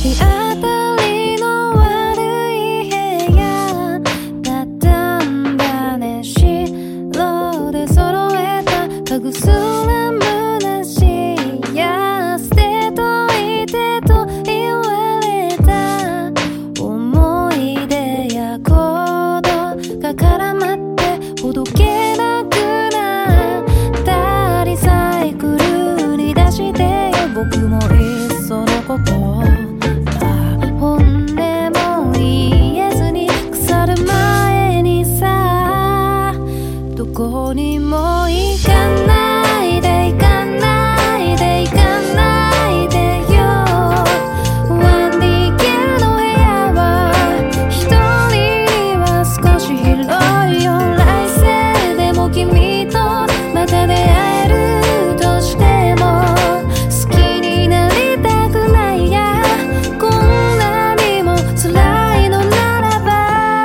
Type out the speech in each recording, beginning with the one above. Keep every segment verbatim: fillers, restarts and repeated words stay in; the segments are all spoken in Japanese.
日当たりの悪い部屋だったんだね。白で揃えた家具すら虚しいや、捨てといてと言われた思い出や行動が絡まってほどけなくなったリサイクルに出してよ。僕もいっそのこと本音も言えずに腐る前にさ、どこにも行かないで行かないで行かないでよ。 ワンディーケー の部屋は一人は少し広いよ。来世でも君とまた出会えるとしても好きになりたくないや。こんなにも辛いのならば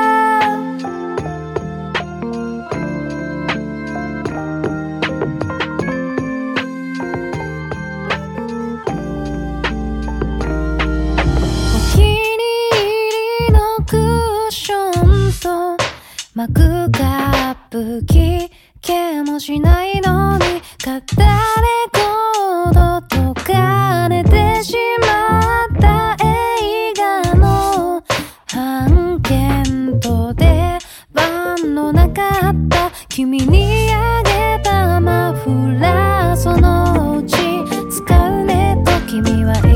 お気に入りのクッションとマグカップ聞けもしないのに語れコードとか寝てしまった映画の半券と出番のなかった君にあげたマフラー、そのうち使うねと君は